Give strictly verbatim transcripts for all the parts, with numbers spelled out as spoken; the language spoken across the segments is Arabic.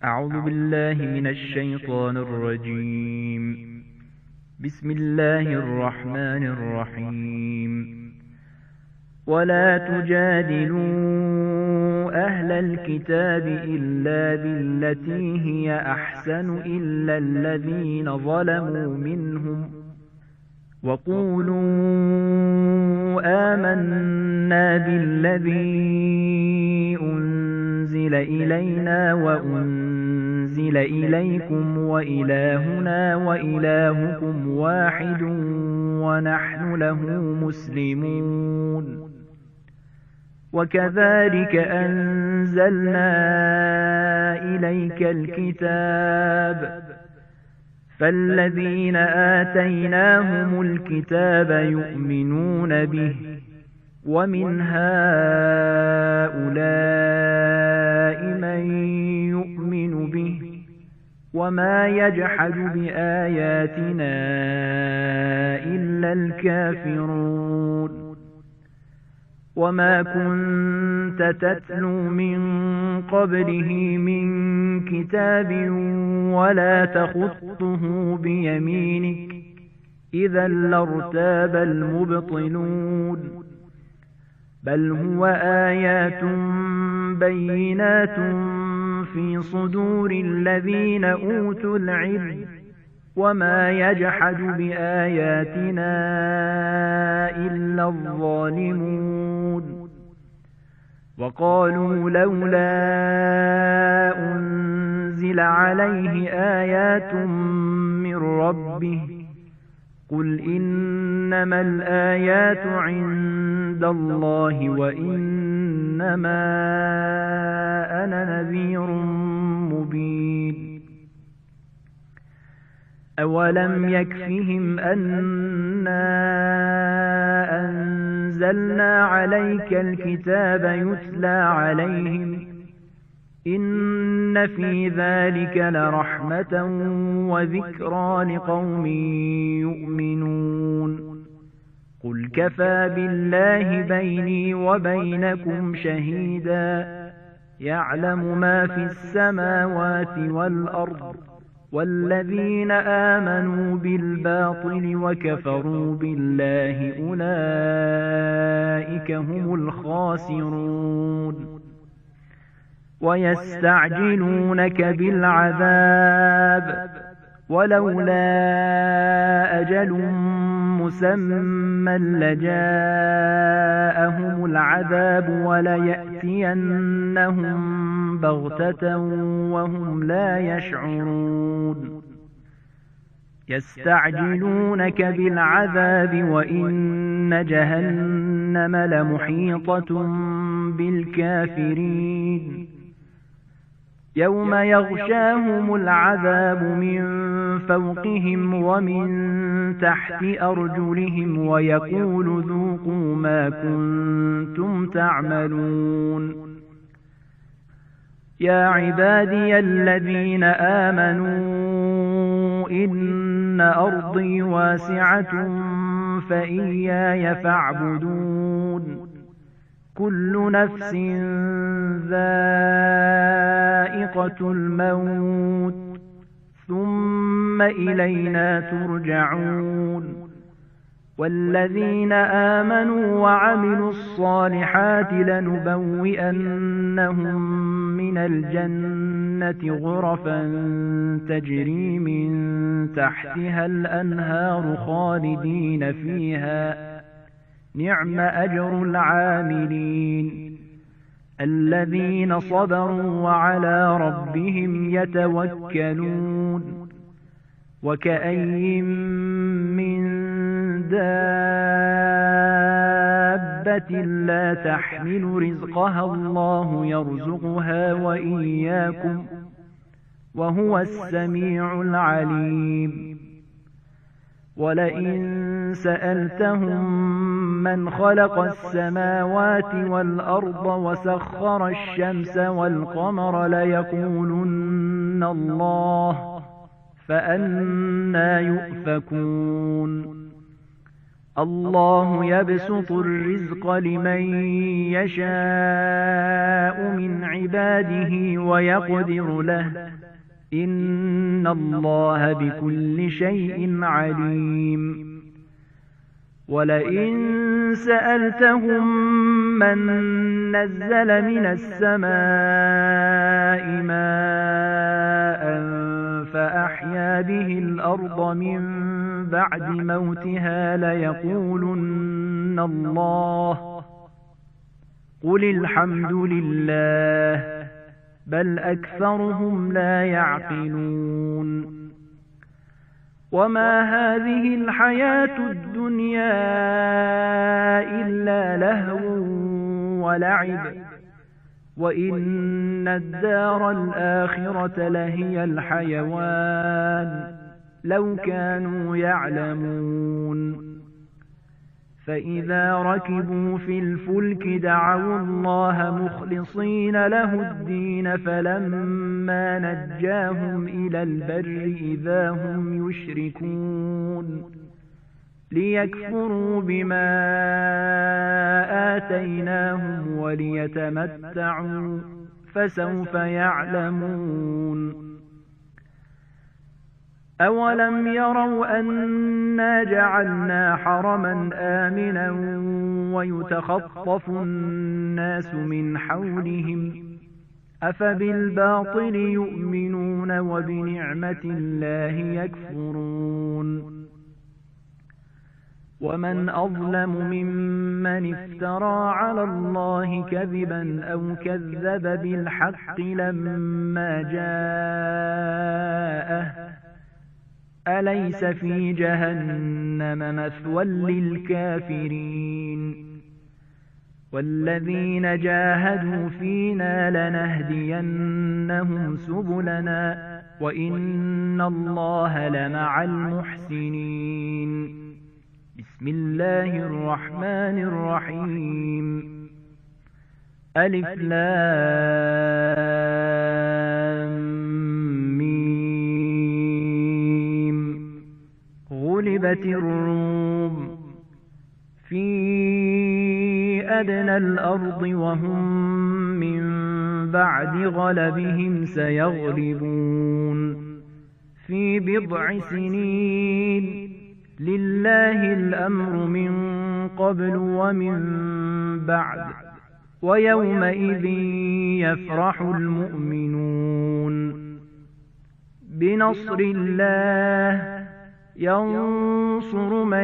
أعوذ بالله من الشيطان الرجيم. بسم الله الرحمن الرحيم. ولا تجادلوا أهل الكتاب إلا بالتي هي أحسن إلا الذين ظلموا منهم وقولوا آمنا بالذي أنزل إلينا وأنزل إليكم وإلهنا وإلهكم واحد ونحن له مسلمون. وكذلك أنزلنا إليك الكتاب فالذين آتيناهم الكتاب يؤمنون به ومن هؤلاء من يؤمن به وما يجحد بآياتنا إلا الكافرون. وما كنت تتلو من قبله من كتاب ولا تخطه بيمينك إذا لارتاب المبطلون. بل هو آيات بينات في صدور الذين أوتوا العلم وما يجحد بآياتنا إلا الظالمون. وقالوا لولا أنزل عليه آيات من ربه قل إنما الآيات عند الله وإنما أنا نذير مبين. أولم يكفهم أنا أنزلنا عليك الكتاب يتلى عليهم إن في ذلك لرحمة وذكرى لقوم يؤمنون. قل كفى بالله بيني وبينكم شهيدا يعلم ما في السماوات والأرض والذين آمنوا بالباطل وكفروا بالله أولئك هم الخاسرون. ويستعجلونك بالعذاب ولولا أجل مسمى لجاءهم العذاب وليأتينهم بغتة وهم لا يشعرون. يستعجلونك بالعذاب وإن جهنم لمحيطة بالكافرين. يوم يغشاهم العذاب من فوقهم ومن تحت أرجلهم ويقول ذوقوا ما كنتم تعملون. يا عبادي الذين آمنوا إن أرضي واسعة فإياي فاعبدون. كل نفس ذائقة الموت ثم إلينا ترجعون. والذين آمنوا وعملوا الصالحات لنبوئنهم من الجنة غرفا تجري من تحتها الأنهار خالدين فيها نعم أجر العاملين الذين صبروا وعلى ربهم يتوكلون. وكأين من دابة لا تحمل رزقها الله يرزقها وإياكم وهو السميع العليم. ولئن سألتهم من خلق السماوات والأرض وسخر الشمس والقمر ليقولن الله فأنى يؤفكون. الله يبسط الرزق لمن يشاء من عباده ويقدر له إن الله بكل شيء عليم ولئن سألتهم من نزل من السماء ماء فأحيا به الأرض من بعد موتها ليقولن الله قل الحمد لله بل أكثرهم لا يعقلون وما هذه الحياة الدنيا إلا لهو ولعب وإن الدار الآخرة لهي الحيوان لو كانوا يعلمون فإذا ركبوا في الفلك دعوا الله مخلصين له الدين فلما نجاهم إلى البر إذا هم يشركون ليكفروا بما آتيناهم وليتمتعوا فسوف يعلمون أولم يروا أنا جعلنا حرما آمنا ويتخطف الناس من حولهم أفبالباطل يؤمنون وبنعمة الله يكفرون ومن أظلم ممن افترى على الله كذبا أو كذب بالحق لما جاءه أليس في جهنم مثوى للكافرين والذين جاهدوا فينا لنهدينهم سبلنا وإن الله لمع المحسنين بسم الله الرحمن الرحيم ألف لام ميم غلبت الروم في أدنى الأرض وهم من بعد غلبهم سيغلبون في بضع سنين لله الأمر من قبل ومن بعد ويومئذ يفرح المؤمنون بنصر الله ينصر من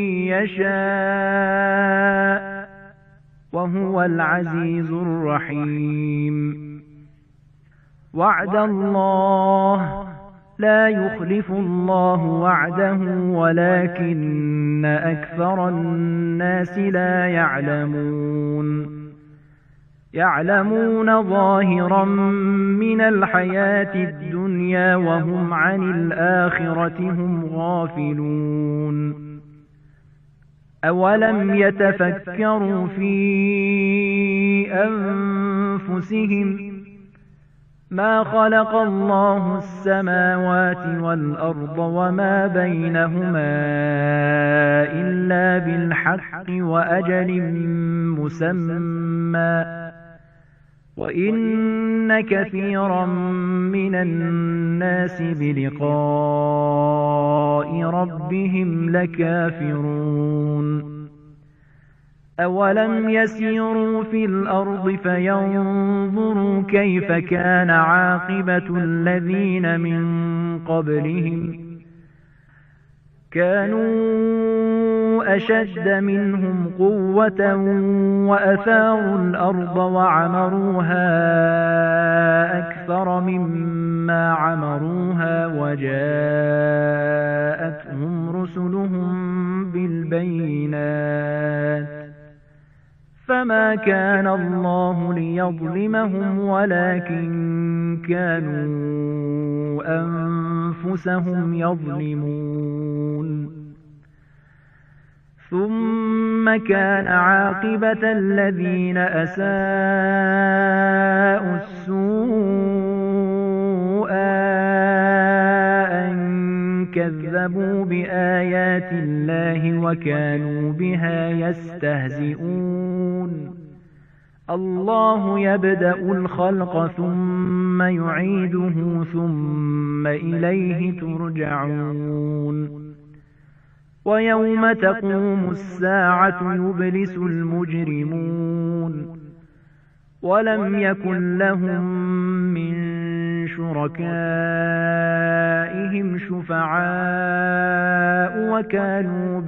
يشاء وهو العزيز الرحيم وعد الله لا يخلف الله وعده ولكن أكثر الناس لا يعلمون يعلمون ظاهرا من الحياة الدنيا وهم عن الآخرة هم غافلون أولم يتفكروا في أنفسهم ما خلق الله السماوات والأرض وما بينهما إلا بالحق وأجل مسمى وإن كثيرا من الناس بلقاء ربهم لكافرون أولم يسيروا في الأرض فينظروا كيف كان عاقبة الذين من قبلهم كانوا أشد منهم قوة وأثاروا الأرض وعمروها أكثر مما عمروها وجاءتهم رسلهم بالبينات فما كان الله ليظلمهم ولكن كانوا أنفسهم يظلمون ثم كان عاقبة الذين أساءوا السوء أن كذبوا بآيات الله وكانوا بها يستهزئون الله يبدأ الخلق ثم يعيده ثم إليه ترجعون ويوم تقوم الساعة يبلس المجرمون ولم يكن لهم من شركائهم شفعاء وكانوا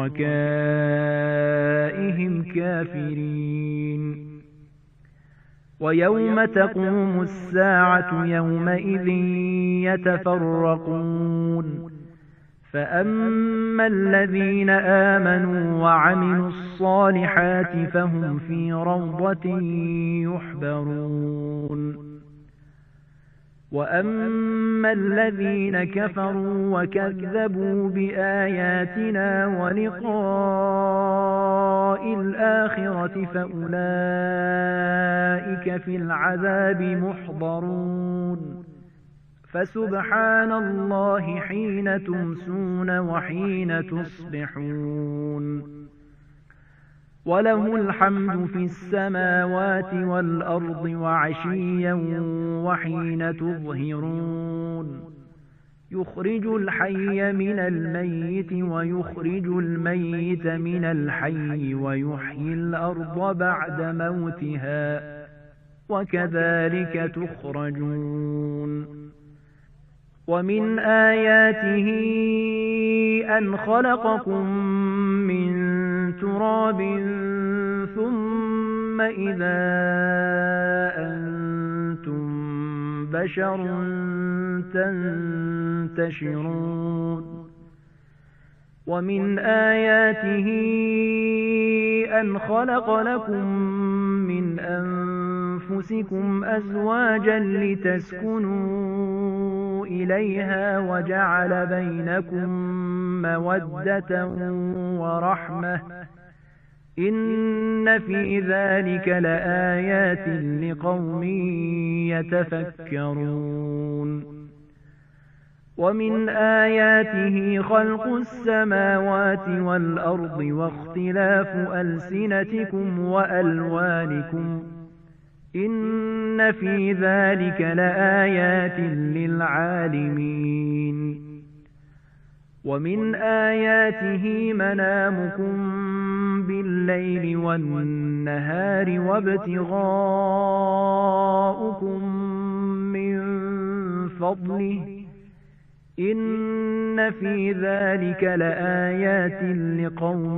بشركائهم كافرين ويوم تقوم الساعة يومئذ يتفرقون فأما الذين آمنوا وعملوا الصالحات فهم في روضة يحبرون وأما الذين كفروا وكذبوا بآياتنا ولقاء الآخرة فأولئك في العذاب محضرون فسبحان الله حين تمسون وحين تصبحون وله الحمد في السماوات والأرض وعشيا وحين تظهرون يخرج الحي من الميت ويخرج الميت من الحي ويحيي الأرض بعد موتها وكذلك تخرجون ومن آياته أن خلقكم من تراب ثم إذا أنتم بشر تنتشرون ومن آياته أن خلق لكم من أنفسكم أزواجا لتسكنوا إليها وجعل بينكم مودة ورحمة إن في ذلك لآيات لقوم يتفكرون ومن آياته خلق السماوات والأرض واختلاف ألسنتكم وألوانكم إن في ذلك لآيات للعالمين ومن آياته منامكم بالليل والنهار وابتغاؤكم من فضله إن في ذلك لآيات لقوم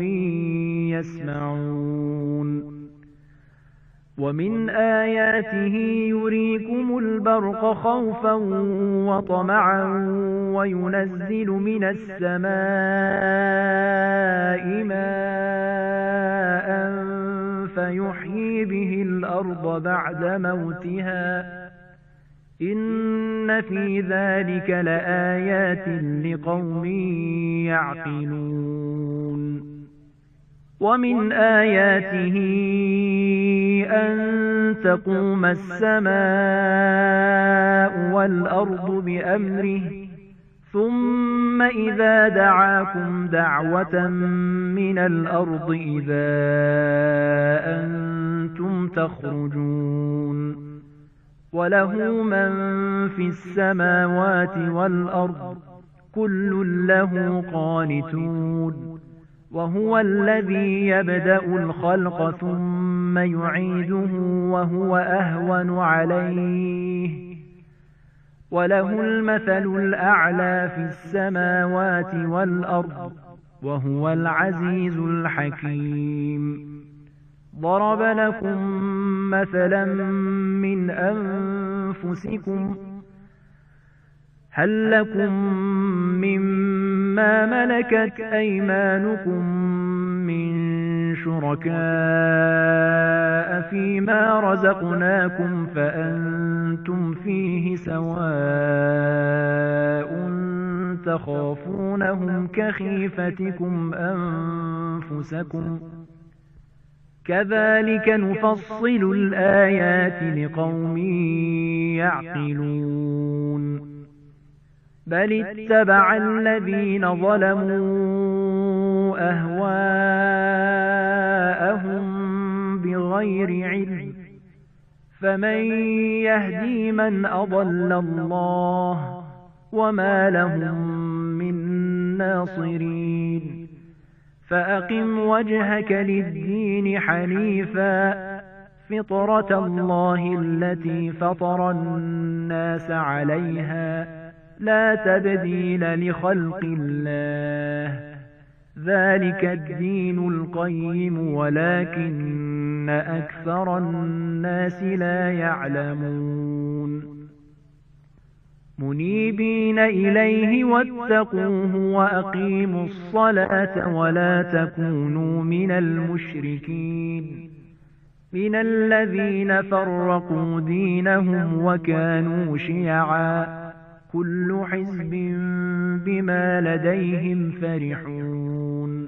يسمعون ومن آياته يريكم البرق خوفا وطمعا وينزل من السماء ماء فيحيي به الأرض بعد موتها إن في ذلك لآيات لقوم يعقلون ومن آياته أن تقوم السماء والأرض بأمره ثم إذا دعاكم دعوة من الأرض إذا أنتم تخرجون وله من في السماوات والأرض كل له قانتون وهو الذي يبدأ الخلق ثم يعيده وهو أهون عليه وله المثل الأعلى في السماوات والأرض وهو العزيز الحكيم ضرب لكم مثلا من أنفسكم هل لكم مما ملكت أيمانكم من شركاء فيما رزقناكم فأنتم فيه سواء تخافونهم كخيفتكم أنفسكم كذلك نفصل الآيات لقوم يعقلون بل اتبع الذين ظلموا أهواءهم بغير علم فمن يهدي من أضل الله وما لهم من ناصرين فأقم وجهك للدين حنيفا فطرة الله التي فطر الناس عليها لا تبديل لخلق الله ذلك الدين القيم ولكن أكثر الناس لا يعلمون منيبين إليه واتقوه وأقيموا الصلاة ولا تكونوا من المشركين من الذين فرقوا دينهم وكانوا شيعا كل حزب بما لديهم فرحون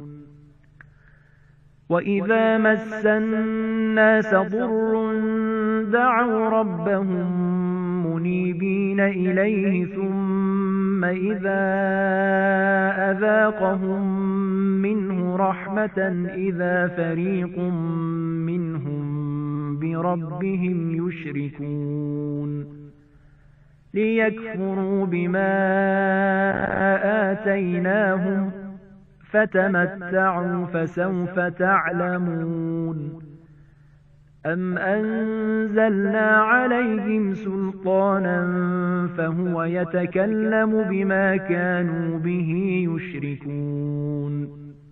وإذا مس الناس ضر دعوا ربهم منيبين إليه ثم إذا أذاقهم منه رحمة إذا فريق منهم بربهم يشركون ليكفروا بما آتيناهم فتمتعوا فسوف تعلمون أم أنزلنا عليهم سلطانا فهو يتكلم بما كانوا به يشركون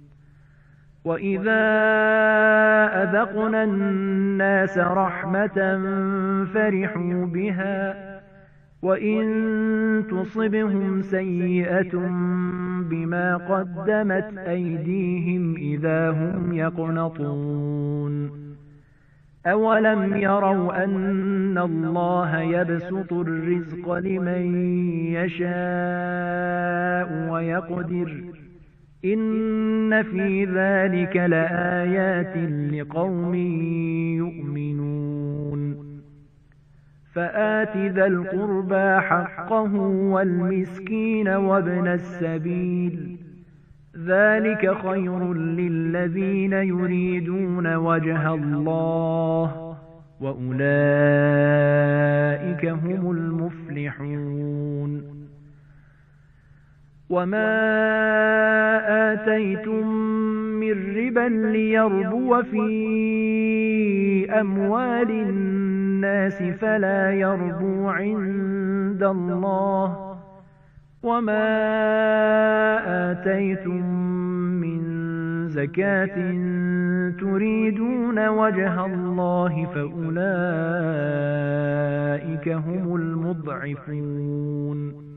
وإذا أذقنا الناس رحمة فرحوا بها وإن تصبهم سيئة بما قدمت أيديهم إذا هم يقنطون أولم يروا أن الله يبسط الرزق لمن يشاء ويقدر إن في ذلك لآيات لقوم يؤمنون فآت ذا القربى حقه والمسكين وابن السبيل ذلك خير للذين يريدون وجه الله وأولئك هم المفلحون وما آتيتم من ربا ليربو في أموال الناس فلا يربو عند الله وما آتيتم من زكاة تريدون وجه الله فأولئك هم المضعفون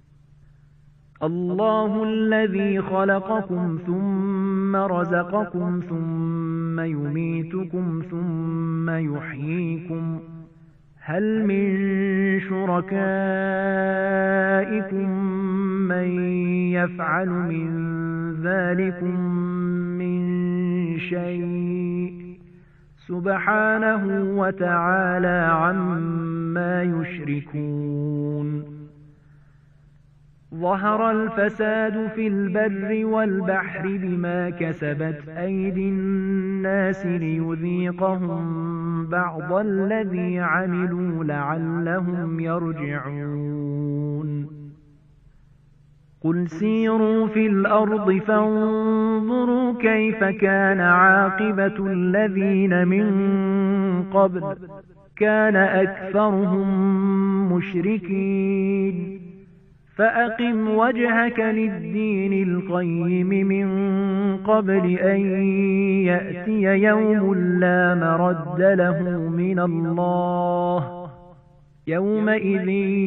الله الذي خلقكم ثم رزقكم ثم يميتكم ثم يحييكم هل من شركائكم من يفعل من ذلكم من شيء سبحانه وتعالى عما يشركون ظهر الفساد في البر والبحر بما كسبت أيدي الناس ليذيقهم بعض الذي عملوا لعلهم يرجعون قل سيروا في الأرض فانظروا كيف كان عاقبة الذين من قبل كان أكثرهم مشركين فأقم وجهك للدين القيم من قبل أن يأتي يوم لا مرد له من الله يومئذ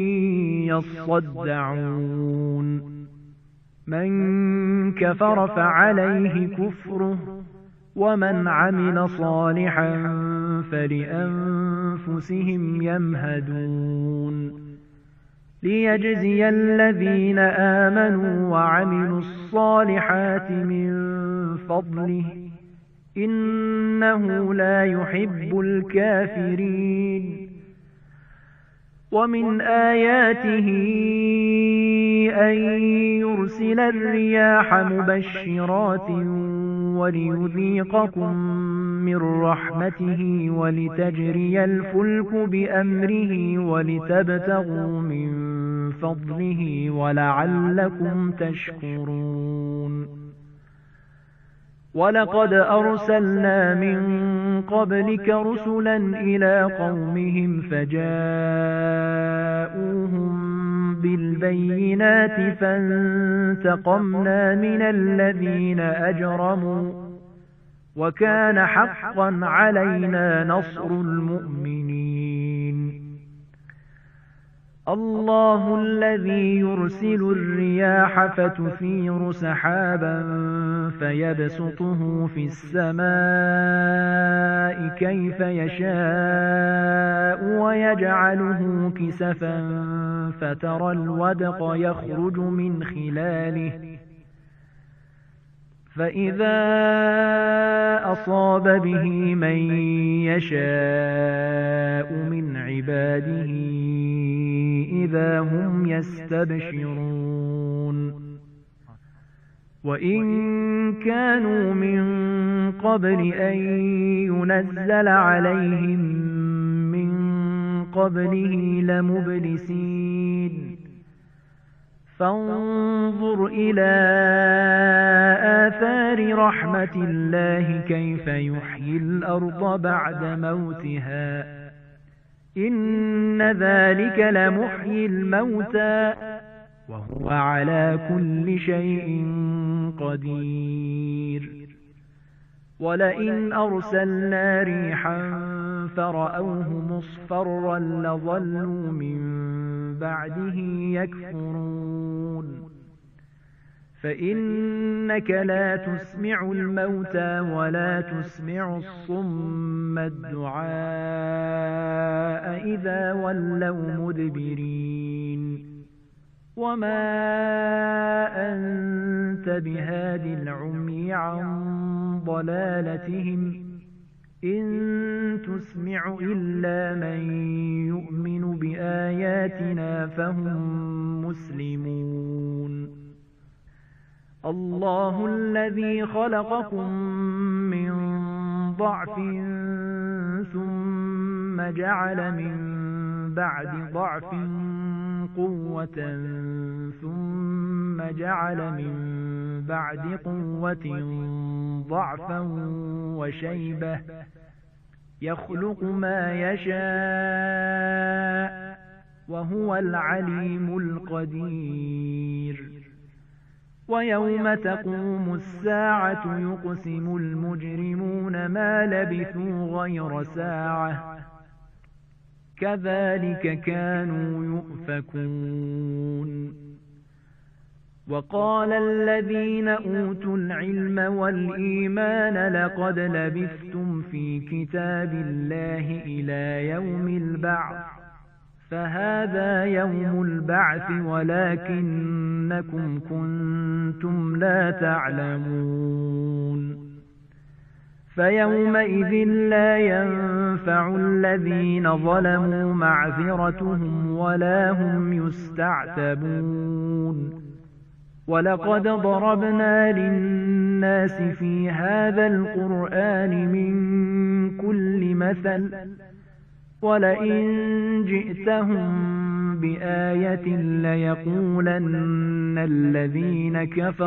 يصدعون من كفر فعليه كفره ومن عمل صالحا فلأنفسهم يمهدون ليجزي الذين آمنوا وعملوا الصالحات من فضله إنه لا يحب الكافرين ومن آياته أن يرسل الرياح مبشرات وليذيقكم من رحمته ولتجري الفلك بأمره ولتبتغوا من فضله ولعلكم تشكرون. ولقد أرسلنا من قبلك رسلا إلى قومهم فجاءوهم بالبينات فانتقمنا من الذين أجرموا وكان حقا علينا نصر المؤمنين. الله الذي يرسل الرياح فتثير سحابا فيبسطه في السماء كيف يشاء ويجعله كسفا فترى الودق يخرج من خلاله فإذا أصاب به من يشاء من عباده إذا هم يستبشرون. وإن كانوا من قبل أن ينزل عليهم من قبله لمبلسين. فانظر إلى آثار رحمة الله كيف يحيي الأرض بعد موتها إن ذلك لمحيي الموتى وهو على كل شيء قدير. ولئن أرسلنا ريحا فرأوه مصفرا لظلوا من بعده يكفرون. فإنك لا تسمع الموتى ولا تسمع الصم الدعاء إذا ولوا مدبرين. وما أنت بهاد العمي عن ضلالتهم إن تسمع إلا من يؤمن بآياتنا فهم مسلمون. الله الذي خلقكم من ضعف ثم جعل من بعد ضعف قوة ثم جعل من بعد قوة ضعفا وشيبة يخلق ما يشاء وهو العليم القدير. ويوم تقوم الساعة يقسم المجرمون ما لبثوا غير ساعة كذلك كانوا يؤفكون. وقال الذين أوتوا العلم والإيمان لقد لبثتم في كتاب الله إلى يوم البعث فهذا يوم البعث ولكنكم كنتم لا تعلمون. فيومئذ لا ينفع الذين ظلموا معذرتهم ولا هم يستعتبون. ولقد ضربنا للناس في هذا القرآن من كل مثل ولئن جئتهم بآية ليقولن الذين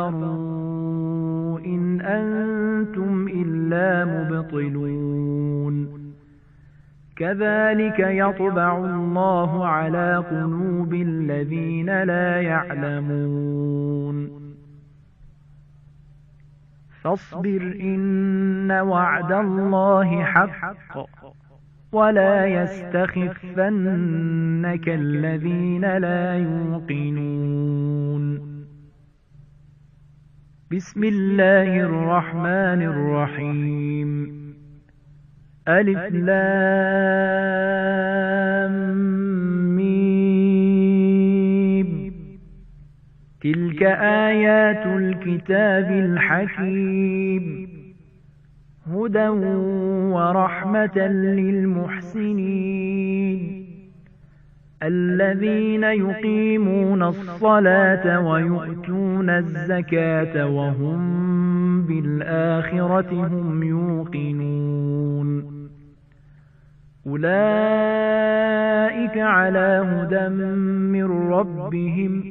كفروا إن أنتم إلا مبطلون. كذلك يطبع الله على قلوب الذين لا يعلمون. فاصبر إن وعد الله حق ولا يستخفنك الذين لا يوقنون. بسم الله الرحمن الرحيم. ألف لام ميم. تلك آيات الكتاب الحكيم هدى ورحمة للمحسنين. الذين يقيمون الصلاة ويؤتون الزكاة وهم بالآخرة هم يوقنون أولئك على هدى من ربهم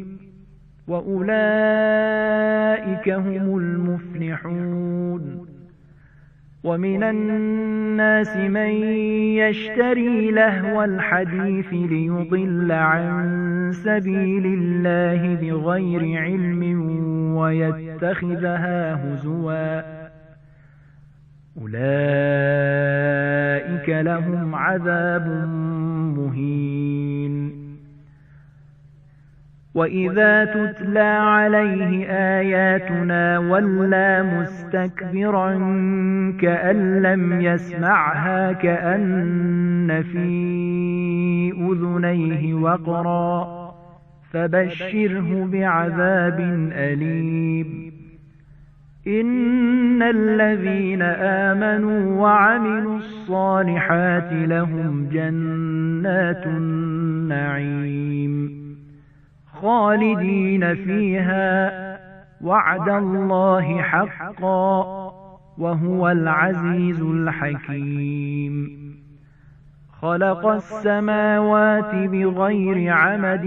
وأولئك هم المفلحون ومن الناس من يشتري لهو الحديث ليضل عن سبيل الله بغير علم ويتخذها هزوا أولئك لهم عذاب مهين وإذا تتلى عليه آياتنا ولى مستكبرا كأن لم يسمعها كأن في أذنيه وقرا فبشره بعذاب أليم إن الذين آمنوا وعملوا الصالحات لهم جنات النعيم خالدين فيها وعد الله حقا وهو العزيز الحكيم خلق السماوات بغير عمد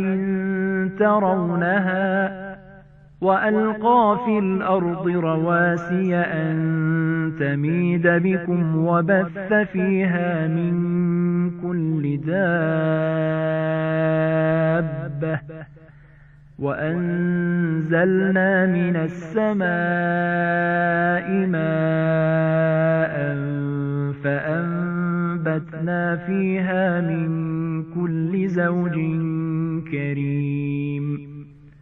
ترونها وألقى في الأرض رواسي أن تميد بكم وبث فيها من كل دابة وأنزلنا من السماء ماء فأنبتنا فيها من كل زوج كريم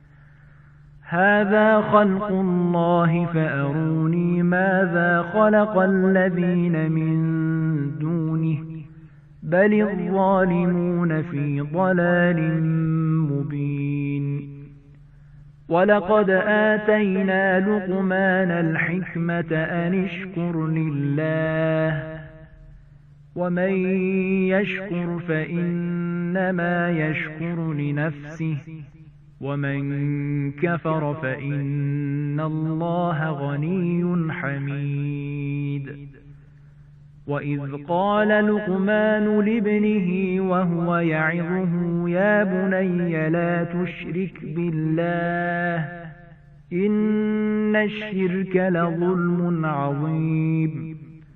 هذا خلق الله فأروني ماذا خلق الذين من دونه بل الظالمون في ضلال مبين ولقد آتينا لقمان الحكمة أن اشكر لله ومن يشكر فإنما يشكر لنفسه ومن كفر فإن الله غني حميد وإذ قال لقمان لابنه وهو يعظه يا بني لا تشرك بالله إن الشرك لظلم عظيم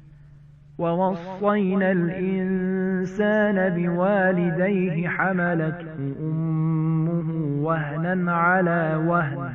ووصينا الإنسان بوالديه حملته أمه وهنا على وهن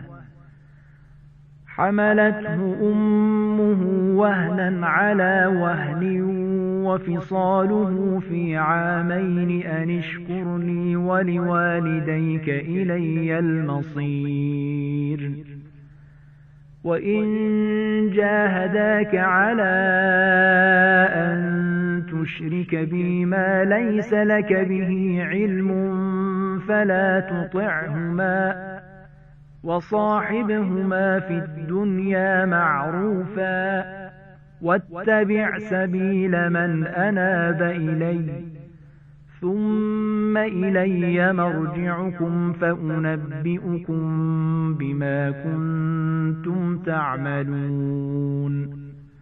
حملته أمه وهنا على وهن وفصاله في عامين أن اشكر لي ولوالديك إلي المصير وإن جاهداك على أن تشرك بي ما ليس لك به علم فلا تطعهما وصاحبهما في الدنيا معروفا واتبع سبيل من أناب إلي ثم إلي مرجعكم فأنبئكم بما كنتم تعملون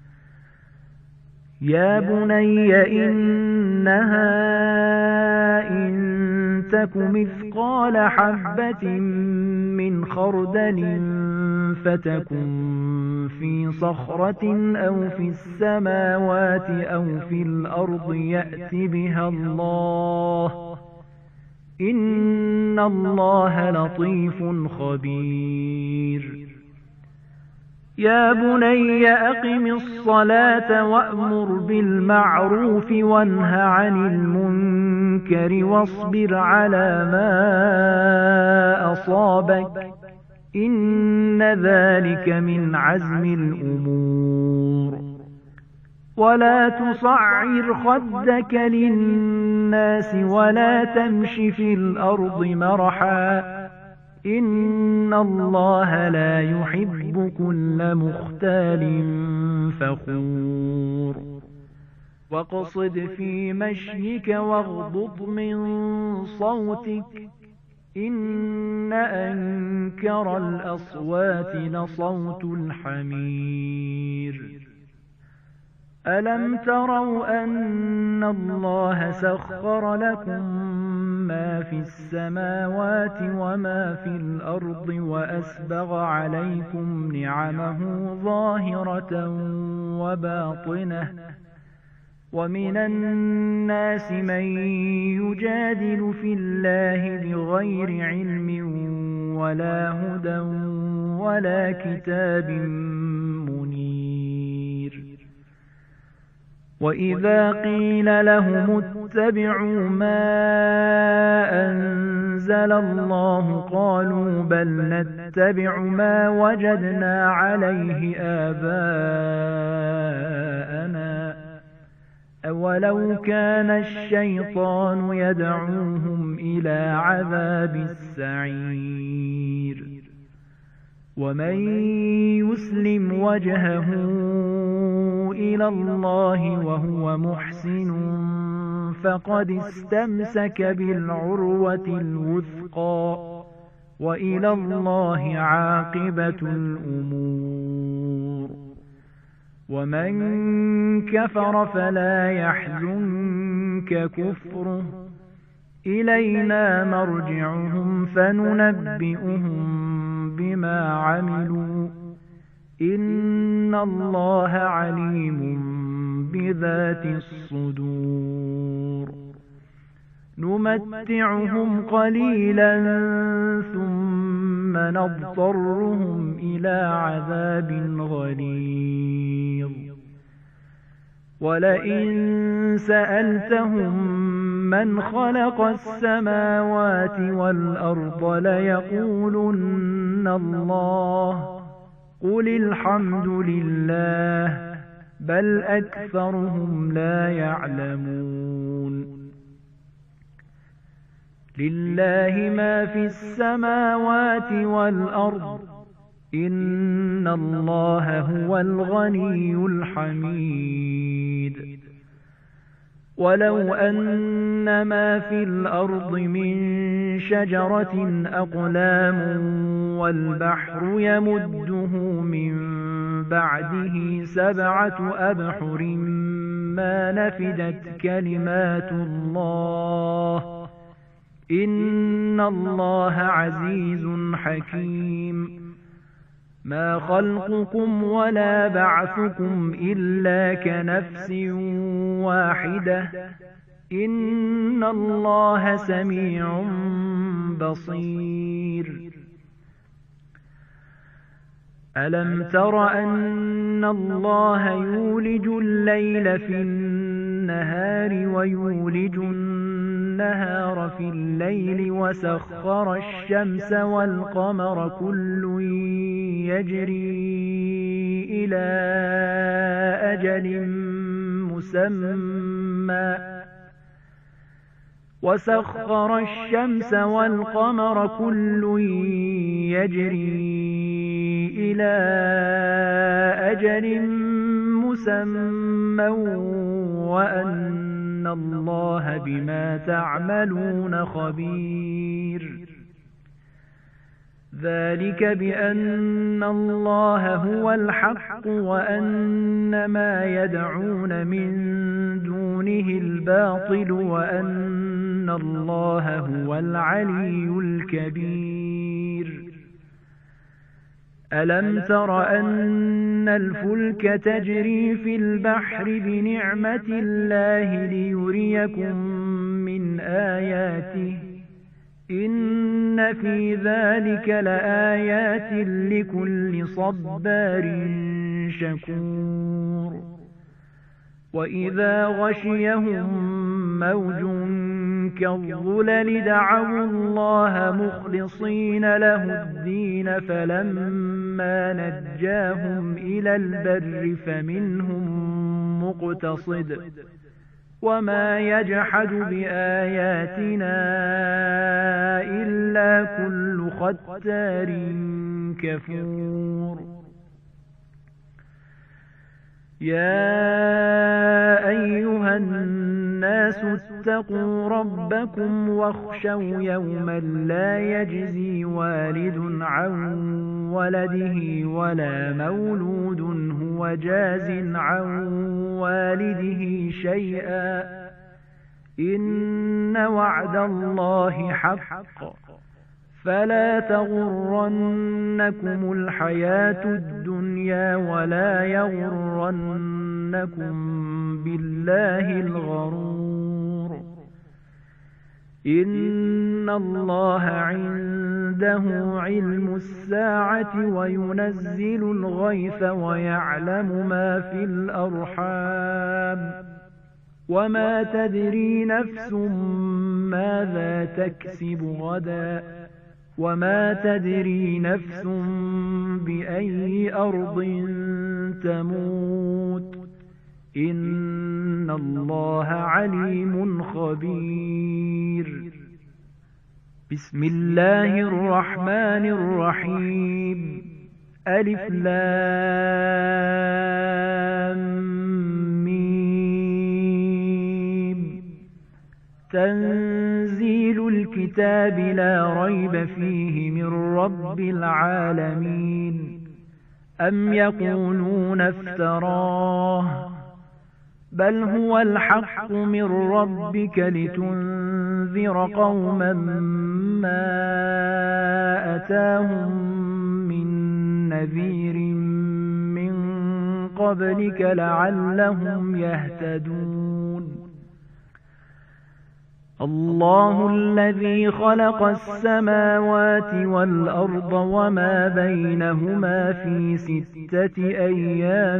يا بني إنها إن تك مثقال حبة من خردل فتكن في صخرة أو في السماوات أو في الأرض يأت بها الله إن الله لطيف خبير يا بني أقم الصلاة وأمر بالمعروف وانه عن المنكر واصبر على ما أصابك إن ذلك من عزم الأمور ولا تصعر خدك للناس ولا تمش في الأرض مرحا إن الله لا يحب كل مختال فخور واقصد في مشيك واغضض من صوتك إن أنكر الأصوات لصوت الحمير ألم تروا أن الله سخر لكم ما في السماوات وما في الأرض وأسبغ عليكم نعمه ظاهرة وباطنة ومن الناس من يجادل في الله بغير علم ولا هدى ولا كتاب منير وإذا قيل لهم اتبعوا ما أنزل الله قالوا بل نتبع ما وجدنا عليه آباءنا أولو كان الشيطان يدعوهم إلى عذاب السعير ومن يسلم وجهه إلى الله وهو محسن فقد استمسك بالعروة الوثقى وإلى الله عاقبة الأمور ومن كفر فلا يحزنك كفره إلينا مرجعهم فننبئهم بما عملوا إن الله عليم بذات الصدور نمتعهم قليلا ثم نضطرهم إلى عذاب غليظ ولئن سألتهم من خلق السماوات والأرض ليقولن الله قل الحمد لله بل أكثرهم لا يعلمون لله ما في السماوات والأرض إن الله هو الغني الحميد ولو أن ما في الأرض من شجرة أقلام والبحر يمده من بعده سبعة أبحر ما نفدت كلمات الله إن الله عزيز حكيم ما خلقكم ولا بعثكم إلا كنفس واحدة إن الله سميع بصير ألم تر أن الله يولج الليل في النهار ويولج النهار في الليل وسخر الشمس والقمر كل يجري إلى أجل مسمى وسخر الشمس والقمر كل يجري إلى أجل مسمى وأن الله بما تعملون خبير ذلك بأن الله هو الحق وأن ما يدعون من دونه الباطل وأن الله هو العلي الكبير ألم تر أن الفلك تجري في البحر بنعمة الله ليريكم من آياته إن في ذلك لآيات لكل صبار شكور وإذا غشيهم موج كالظلل دعوا الله مخلصين له الدين فلما نجاهم إلى البر فمنهم مقتصد وما يجحد بآياتنا إلا كل ختار كفور يا أيها الناس اتقوا ربكم واخشوا يوما لا يجزي والد عن ولده ولا مولود هو جاز عن والده شيئا إن وعد الله حق فلا تغرنكم الحياة الدنيا ولا يغرنكم بالله الغرور إن الله عنده علم الساعة وينزل الغيث ويعلم ما في الأرحام وما تدري نفس ماذا تكسب غدا وما تدري نفس بأي أرض تموت إن الله عليم خبير بسم الله الرحمن الرحيم ألف لام ميم تنزيل الكتاب لا ريب فيه من رب العالمين أم يقولون افتراه بل هو الحق من ربك لتنذر قوما ما أتاهم من نذير من قبلك لعلهم يهتدون الله الذي خلق السماوات والأرض وما بينهما في ستة أيام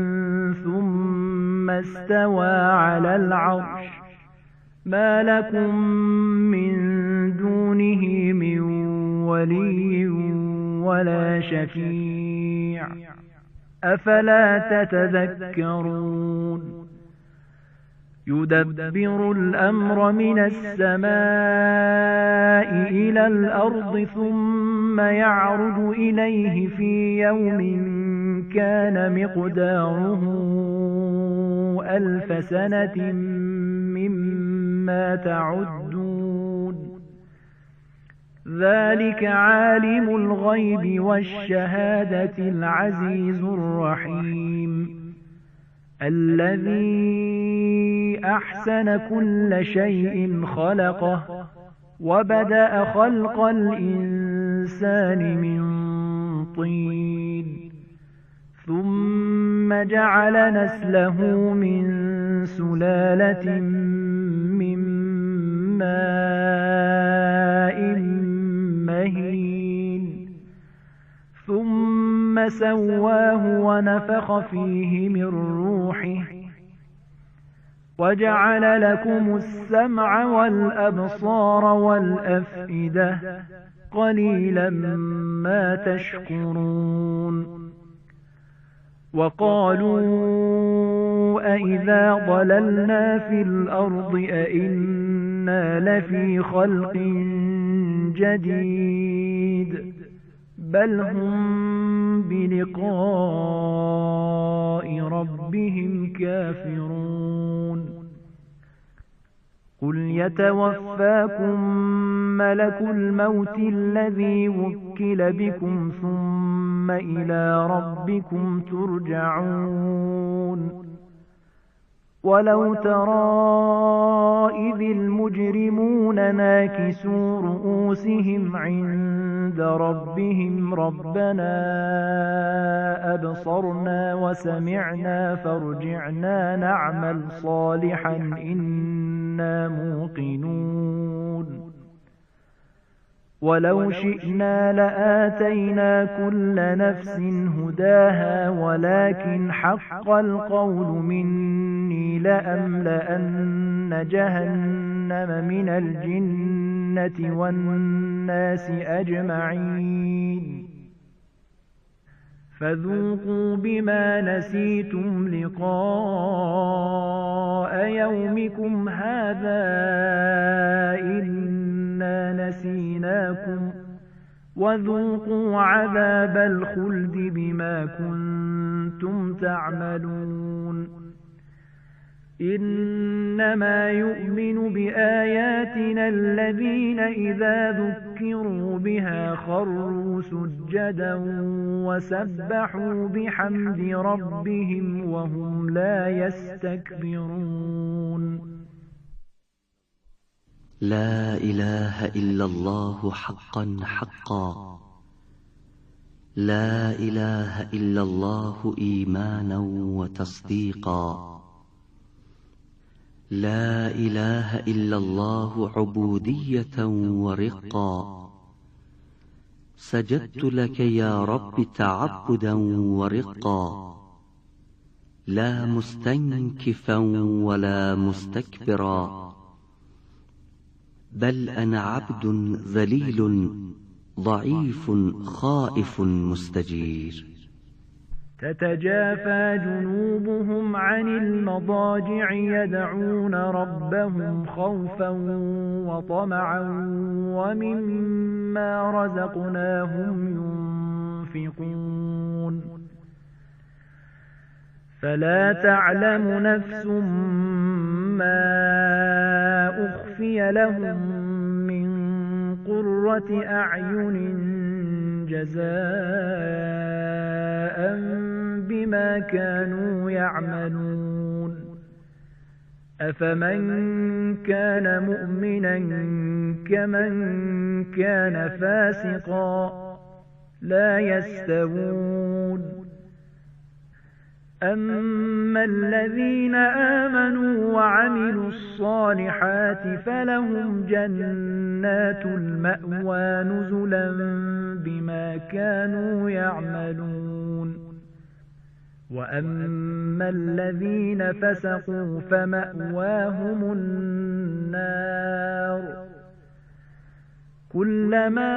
ثم استوى على العرش ما لكم من دونه من ولي ولا شفيع أفلا تتذكرون يدبر الأمر من السماء إلى الأرض ثم يعرج إليه في يوم كان مقداره ألف سنة مما تعدون ذلك عالم الغيب والشهادة العزيز الرحيم الذي أحسن كل شيء خلقه وبدأ خلق الإنسان من طين ثم جعل نسله من سلالة من ماء مهين ثم سواه ونفخ فيه من روحه وجعل لكم السمع والأبصار والأفئدة قليلا ما تشكرون وقالوا أئذا ضللنا في الأرض أئنا لفي خلق جديد بل هم بلقاء ربهم كافرون قل يتوفاكم ملك الموت الذي وكل بكم ثم إلى ربكم ترجعون ولو ترى إذ المجرمون ناكسوا رؤوسهم عند ربهم ربنا أبصرنا وسمعنا فارجعنا نعمل صالحا إنا موقنون ولو شئنا لآتينا كل نفس هداها ولكن حق القول مني لأملأن جهنم من الجنة والناس أجمعين فذوقوا بما نسيتم لقاء يومكم هذا إنا نسيناكم وذوقوا عذاب الخلد بما كنتم تعملون إنما يؤمن بآياتنا الذين إذا ذكروا بها خروا سجدا وسبحوا بحمد ربهم وهم لا يستكبرون لا إله إلا الله حقا حقا لا إله إلا الله إيمانا وتصديقا لا إله إلا الله عبودية ورقا سجدت لك يا رب تعبدا ورقا لا مستنكفا ولا مستكبرا بل أنا عبد ذليل ضعيف خائف مستجير تتجافى جنوبهم عن المضاجع يدعون ربهم خوفا وطمعا ومما رزقناهم ينفقون فلا تعلم نفس ما أخفي لهم من قرة أعين جزاء بما كانوا يعملون أفمن كان مؤمنا كمن كان فاسقا لا يستوون أما الذين آمنوا وعملوا الصالحات فلهم جنات المأوى نزلا بما كانوا يعملون وأما الذين فسقوا فمأواهم النار كلما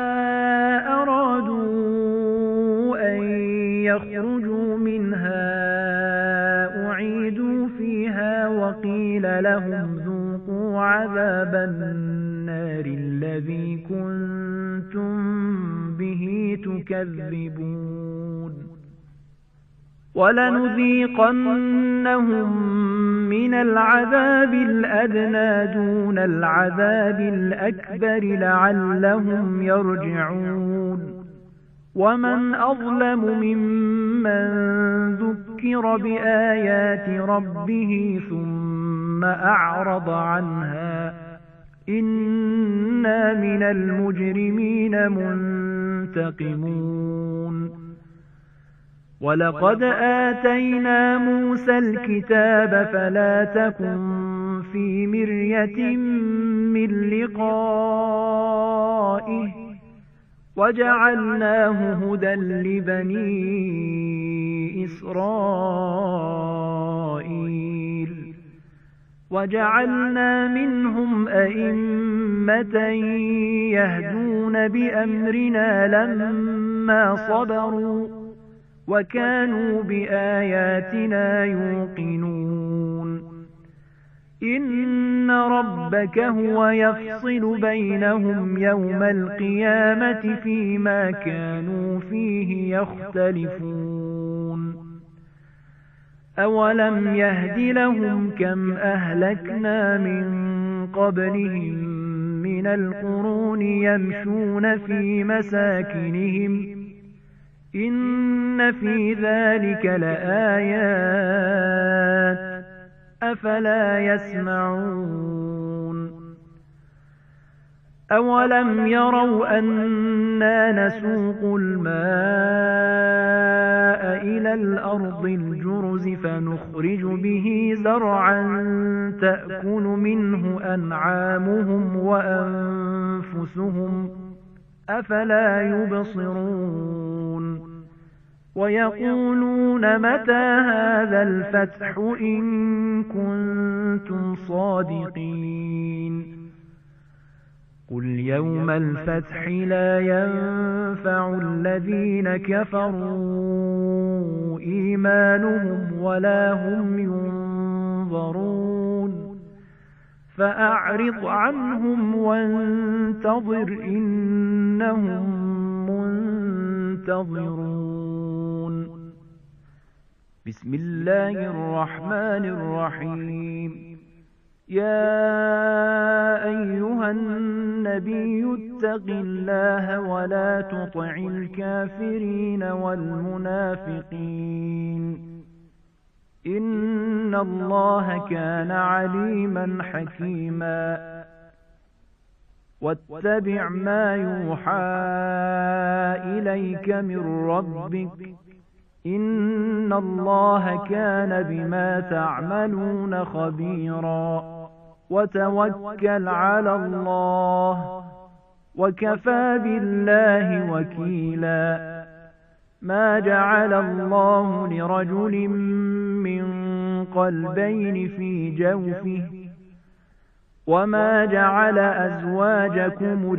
أرادوا أن يخرجوا منها أعيدوا فيها وقيل لهم ذوقوا عذاب النار الذي كنتم به تكذبون ولنذيقنهم من العذاب الأدنى دون العذاب الأكبر لعلهم يرجعون ومن أظلم ممن ذكر بآيات ربه ثم أعرض عنها إنا من المجرمين منتقمون ولقد آتينا موسى الكتاب فلا تكن في مرية من لقائه وجعلناه هدى لبني إسرائيل وجعلنا منهم أئمة يهدون بأمرنا لما صبروا وكانوا بآياتنا يوقنون إن ربك هو يفصل بينهم يوم القيامة فيما كانوا فيه يختلفون أولم يهد لهم كم أهلكنا من قبلهم من القرون يمشون في مساكنهم إن في ذلك لآيات أفلا يسمعون أولم يروا أنا نسوق الماء إلى الأرض الجرز فنخرج به زرعا تأكل منه أنعامهم وأنفسهم أفلا يبصرون ويقولون متى هذا الفتح إن كنتم صادقين قل يوم الفتح لا ينفع الذين كفروا إيمانهم ولا هم ينظرون فأعرض عنهم وانتظر إنهم ينتظرون. بسم الله الرحمن الرحيم. يا أيها النبي اتق الله ولا تطع الكافرين والمنافقين إن الله كان عليما حكيما. واتبع ما يوحى إليك من ربك إن الله كان بما تعملون خبيرا. وتوكل على الله وكفى بالله وكيلا. ما جعل الله لرجل من قلبين في جوفه وما جعل أزواجكم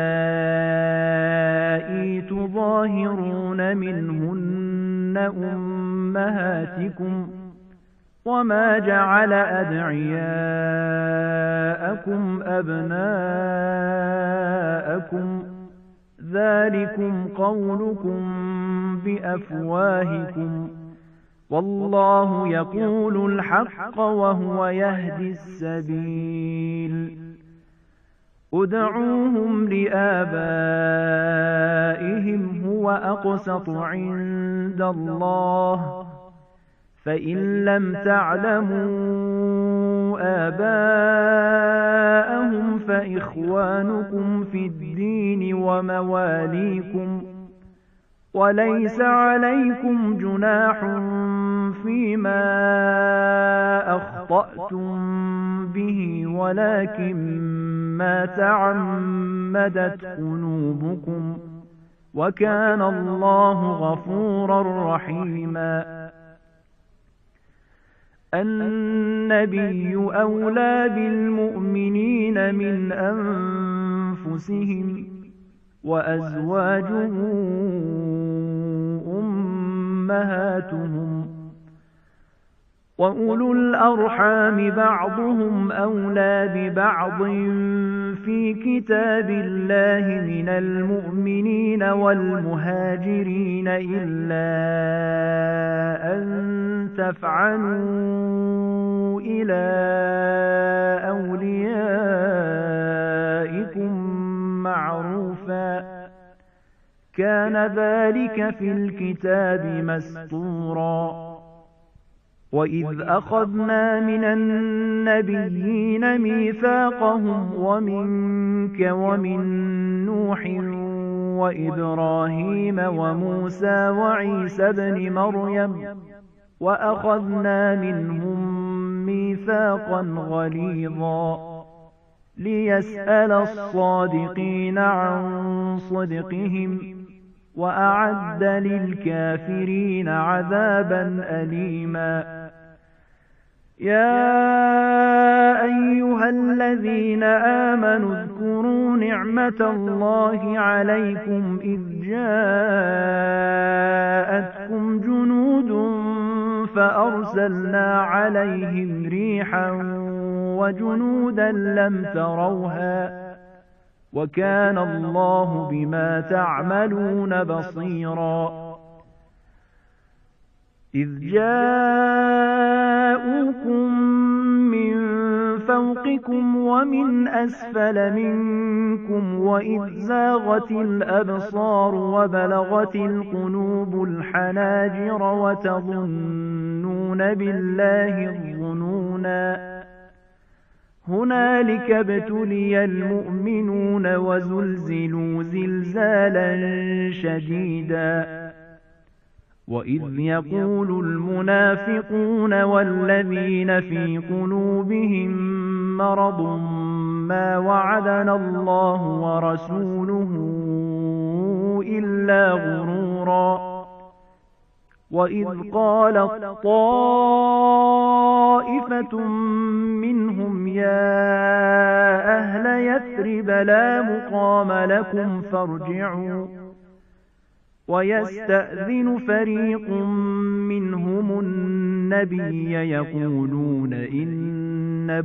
اللائي تظاهرون منهن أمهاتكم وما جعل أدعياءكم أبناءكم ذلكم قولكم بأفواهكم والله يقول الحق وهو يهدي السبيل. ادعوهم لآبائهم هو أقسط عند الله فإن لم تعلموا آباءهم فإخوانكم في الدين ومواليكم وليس عليكم جناح فيما أخطأتم به ولكن ما تعمدت قلوبكم وكان الله غفورا رحيما. النبي أولى بالمؤمنين من أنفسهم وأزواجه أمهاتهم وأولو الأرحام بعضهم أولى ببعض في كتاب الله من المؤمنين والمهاجرين إلا أن تفعلوا إلى أوليائكم معروفا كان ذلك في الكتاب مسطورا. وإذ أخذنا من النبيين ميثاقهم ومنك ومن نوح وإبراهيم وموسى وعيسى ابن مريم وأخذنا منهم ميثاقا غليظا ليسأل الصادقين عن صدقهم وأعد للكافرين عذابا أليما. يا أيها الذين آمنوا اذكروا نعمة الله عليكم إذ جاءتكم جنود فأرسلنا عليهم ريحا وجنودا لم تروها وكان الله بما تعملون بصيرا. إذ جاءوكم من فوقكم ومن أسفل منكم وإذ زاغت الأبصار وبلغت القلوب الحناجر وتظنون بالله الظنونا. هنالك ابتلي المؤمنون وزلزلوا زلزالا شديدا. وإذ يقول المنافقون والذين في قلوبهم مرض ما وعدنا الله ورسوله إلا غرورا. وإذ قالت طائفة منهم يا أهل يثرب لا مقام لكم فارجعوا ويستأذن فريق منهم النبي يقولون إن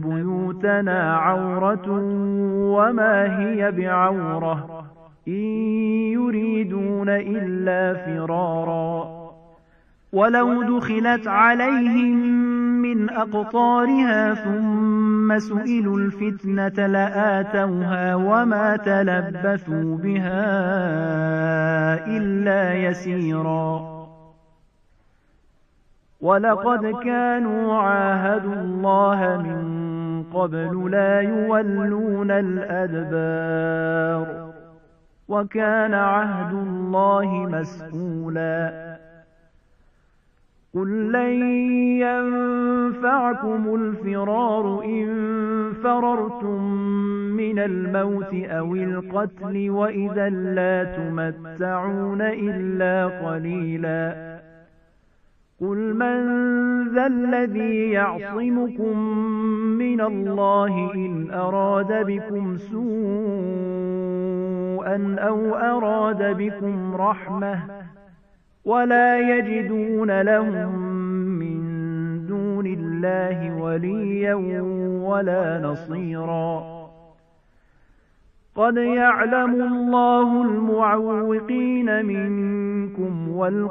بيوتنا عورة وما هي بعورة إن يريدون إلا فرارا ولو دخلت عليهم من أقطارها ثم سئلوا الفتنة لآتوها وما تلبثوا بها إلا يسيرا ولقد كانوا عاهدوا الله من قبل لا يولون الأدبار وكان عهد الله مسئولا قل لن ينفعكم الفرار إن فررتم من الموت أو القتل وإذا لا تمتعون إلا قليلا قل من ذا الذي يعصمكم من الله إن أراد بكم سوءا أو أراد بكم رحمة ولا يجدون لهم من دون الله وليا ولا نصيرا قد يعلم الله المعوقين منكم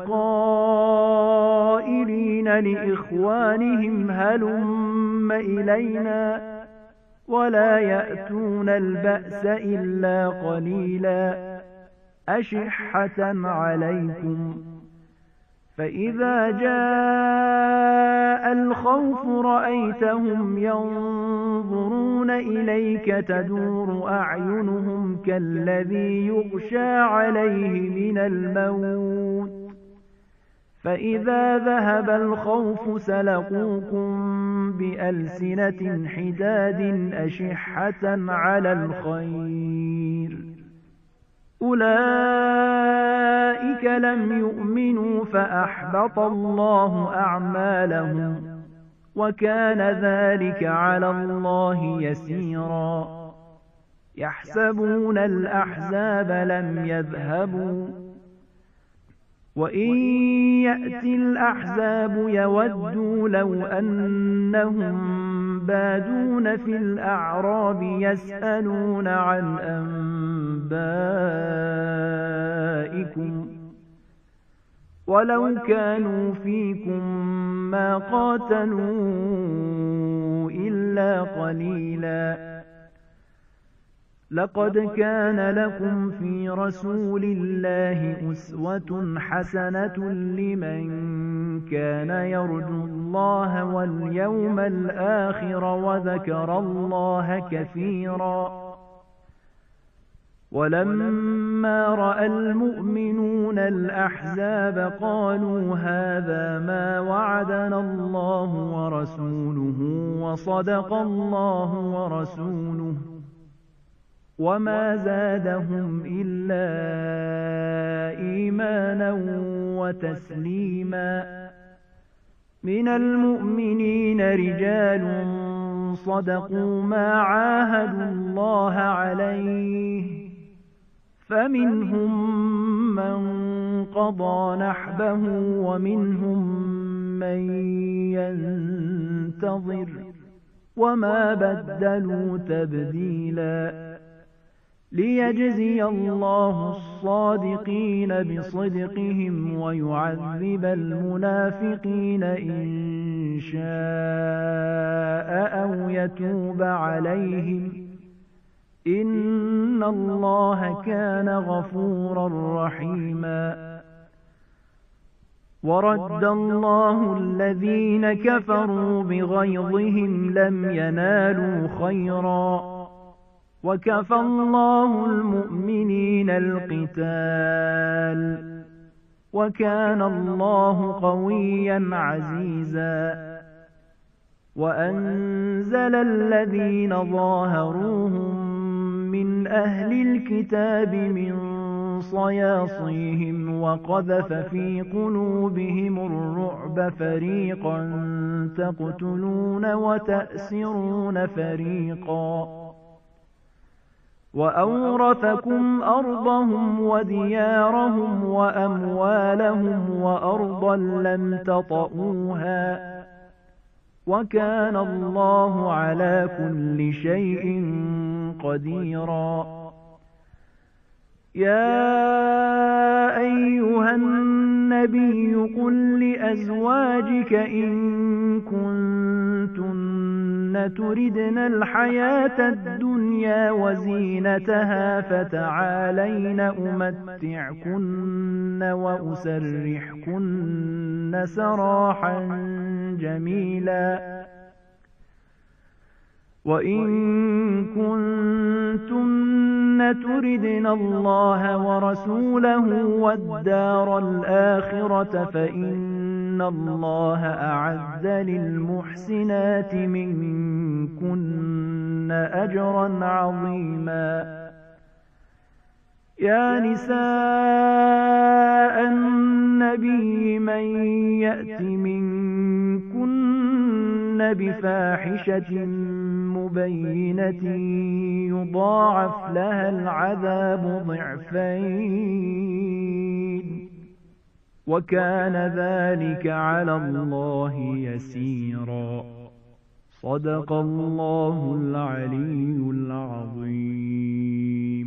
والقائلين لإخوانهم هلم إلينا ولا يأتون البأس إلا قليلا أشحة عليكم فإذا جاء الخوف رأيتهم ينظرون إليك تدور أعينهم كالذي يغشى عليه من الموت فإذا ذهب الخوف سلقوكم بألسنة حداد أشحة على الخير أولئك لم يؤمنوا فأحبط الله أعمالهم وكان ذلك على الله يسيرا يحسبون الأحزاب لم يذهبوا وإن يأتي الأحزاب يودوا لو أنهم بادون في الأعراب يسألون عن أنبائكم ولو كانوا فيكم ما قاتلوا إلا قليلا لقد كان لكم في رسول الله أسوة حسنة لمن كان يرجو الله واليوم الآخر وذكر الله كثيرا ولما رأى المؤمنون الأحزاب قالوا هذا ما وعدنا الله ورسوله وصدق الله ورسوله وما زادهم إلا إيمانا وتسليما من المؤمنين رجال صدقوا ما عاهدوا الله عليه فمنهم من قضى نحبه ومنهم من ينتظر وما بدلوا تبديلا ليجزي الله الصادقين بصدقهم ويعذب المنافقين إن شاء أو يتوب عليهم إن الله كان غفورا رحيما ورد الله الذين كفروا بغيظهم لم ينالوا خيرا وكفى الله المؤمنين القتال وكان الله قويا عزيزا وأنزل الذين ظاهروهم من أهل الكتاب من صياصيهم وقذف في قلوبهم الرعب فريقا تقتلون وتأسرون فريقا وأورثكم أرضهم وديارهم وأموالهم وأرضا لم تطئوها وكان الله على كل شيء قديرا يا النبي قل لأزواجك إن كنتن تردن الحياة الدنيا وزينتها فتعالين أمتعكن وأسرحكن سراحا جميلا وإن كنتن تردن الله ورسوله والدار الآخرة فإن الله أعد للمحسنات منكن أجرا عظيما يا نساء النبي من يأت منكن بفاحشة مبينة يضاعف لها العذاب ضعفين وكان ذلك على الله يسيرا صدق الله العلي العظيم.